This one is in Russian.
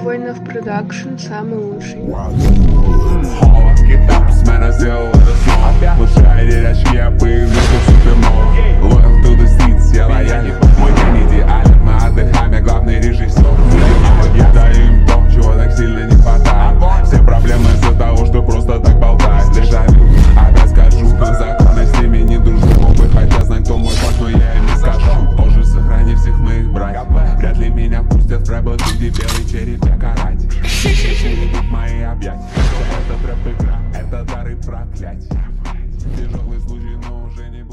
Воинов Продакшн самый лучший. С мене сделал это снова. Лучшая дерячки, я появился в супермова. Loyal to the streets, я лоялен. Мой день идеален, мы отдыхаем, я главный режиссер. Я даю им то, чего так сильно не хватает. Все проблемы из-за того, что просто так болтают. Дежавю, опять скажу, но законно с ними не дружу. Мог бы хотя знать, кто мой босс, но я им не скажу. Позже сохрани всех моих братьев. Вряд ли меня пустят в рэп, где белый череп, я каратель. Будут мои объятия. Это трэп игра, это дары проклятия. Тяжелый случай, но уже не